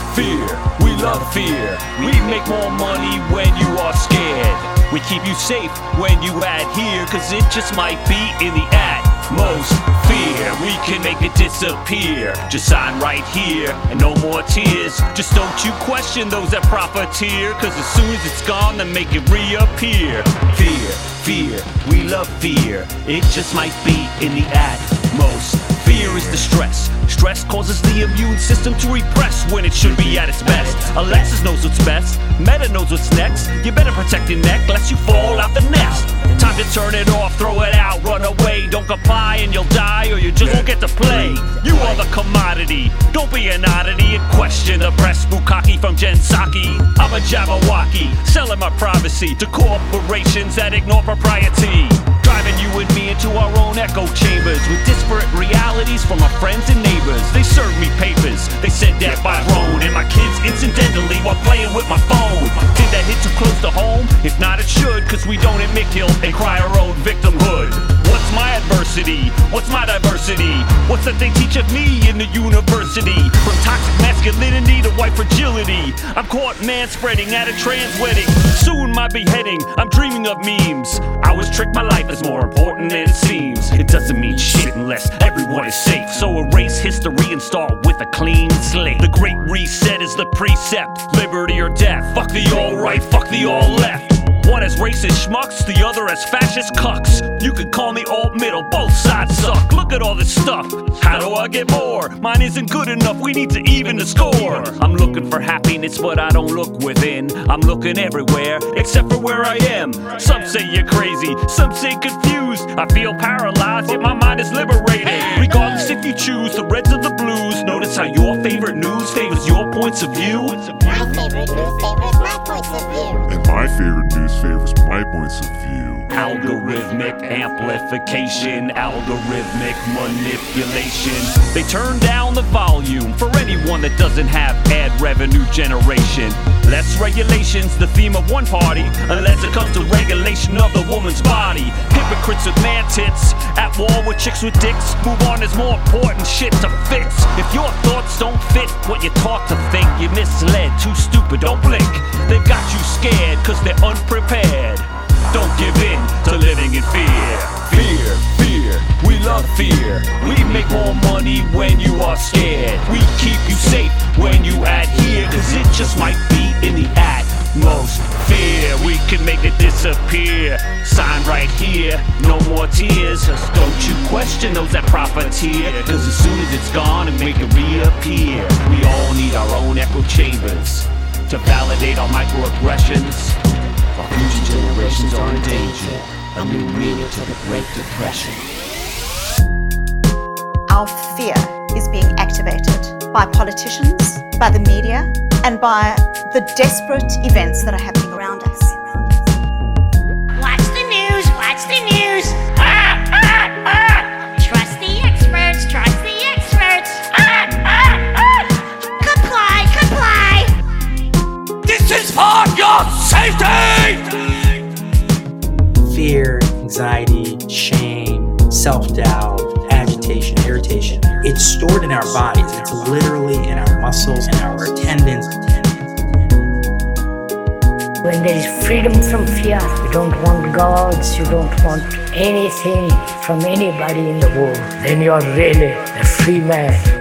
fear, we love fear. We make more money when you are scared. We keep you safe when you adhere, cause it just might be in the atmosphere. We can make it disappear. Just sign right here and no more tears. Just don't you question those that profiteer, cause as soon as it's gone, then make it reappear. Fear, fear, we love fear. It just might be in the atmosphere. Fear is the stress. Stress causes the immune system to repress when it should be at its best. Alexis knows what's best. Meta knows what's next. You better protect your neck lest you fall out the nest. Time to turn it off, throw it out, run away. Don't comply and you'll die, or you just won't get to play. You are the commodity. Don't be an oddity and question the press. Bukkake from Gensaki. I'm a Jabberwocky, selling my privacy to corporations that ignore propriety. Driving you and me into our own echo chambers with disparate realities from our friends and neighbors. They served me papers, they said that by Roan and my kids incidentally while playing with my phone. Did that hit too close to home? If not, it should, cause we don't admit guilt and cry our own victimhood. What's my adversity? What's my diversity? What's that they teach of me in the university? From toxic masculinity to white fragility, I'm caught man-spreading at a trans wedding. Soon my beheading, I'm dreaming of memes. I was tricked, my life is more important than it seems. It doesn't mean shit unless everyone is safe. So erase history and start with a clean slate. The great reset is the precept. Liberty or death. Fuck the all right, fuck the all left. One as racist schmucks, the other as fascist cucks. You could call me alt-middle, both sides suck. Look at all this stuff, how do I get more? Mine isn't good enough, we need to even the score. I'm looking for happiness, but I don't look within. I'm looking everywhere, except for where I am. Some say you're crazy, some say confused. I feel paralyzed, yet my mind is liberated. Regardless if you choose the reds or the blues, notice how your favorite news favors your points of view. My favorite news favors my points of view. And my favorite news favors my points of view. Algorithmic amplification, algorithmic manipulation. They turn down the volume for anyone that doesn't have ad revenue generation. Less regulations, the theme of one party, unless it comes to regulation of the woman's body. Hypocrites with man tits, at war with chicks with dicks. Move on, there's more important shit to fix. If your thoughts don't fit what you're taught to think, you're misled, too stupid, don't blink. They've got you scared cause they're unprepared. Don't give in to living in fear. Fear, fear, we love fear. We make more money when you are scared. We keep you safe when you adhere, cause it just might be in the atmosphere. We can make it disappear. Sign right here, no more tears. Just don't you question those that profiteer, cause as soon as it's gone and make it reappear. We all need our own echo chambers to validate our microaggressions. Our future generations are in danger. A new meaning to the Great Depression. Our fear is being activated by politicians, by the media, and by the desperate events that are happening around us. Watch the news, watch the news. Trust the experts, trust the experts. Comply, comply. This is for your safety! Fear, anxiety, shame, self-doubt, agitation, irritation. It's stored in our bodies. It's literally in our muscles and our tendons. When there is freedom from fear, you don't want gods, you don't want anything from anybody in the world, then you are really a free man.